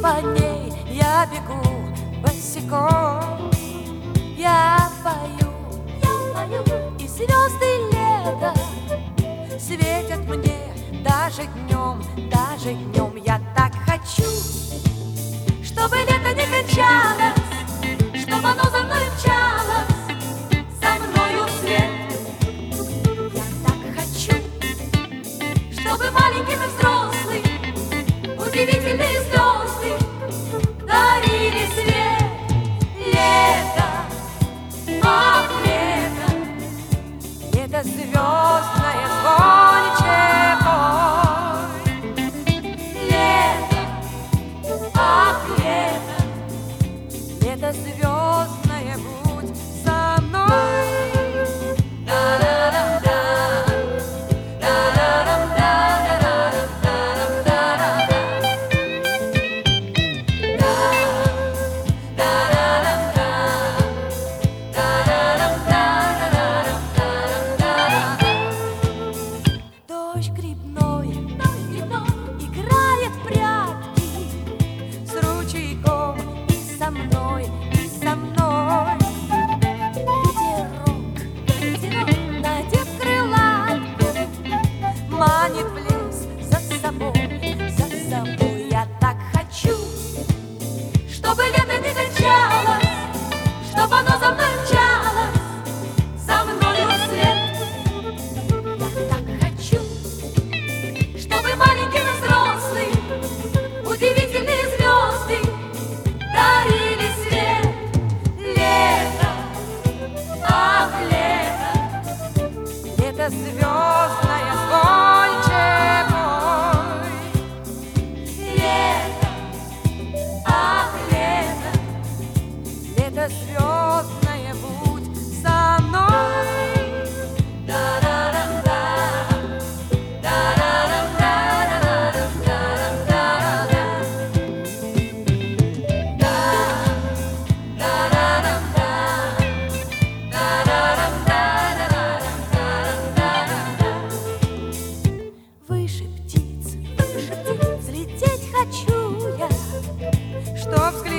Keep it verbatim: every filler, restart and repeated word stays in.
по ней я бегу босиком. Я пою, я пою, и звезды лета светят мне даже днем, даже днем. Я так хочу, чтобы лето не кончалось, чтобы оно за мной мчалось, за мною вслед. Я так хочу, чтобы маленьким и взрослым удивительные звезды дарили свет. Лето, ах, лето, лето звездное, звонче пой. Лето, ах, лето, лето звездное, будь со мной. Дождь грибной, дождь грибной играет в прятки с ручейком и со мной, и со мной. Ветерок, ветерок, надев крылатку, манит в лес за собой, за собой. Я так хочу, чтобы лето не кончалось, чтобы оно за мной мчалось, за мною вслед. Я так хочу, чтобы маленьким и взрослым удивительные звезды дарили свет. Лето, ах, лето, лето звездное, звонче пой. Лето, ах, лето, лето звездное, будь со мной. Выше птиц, выше птиц, взлететь хочу я, чтоб взглянуть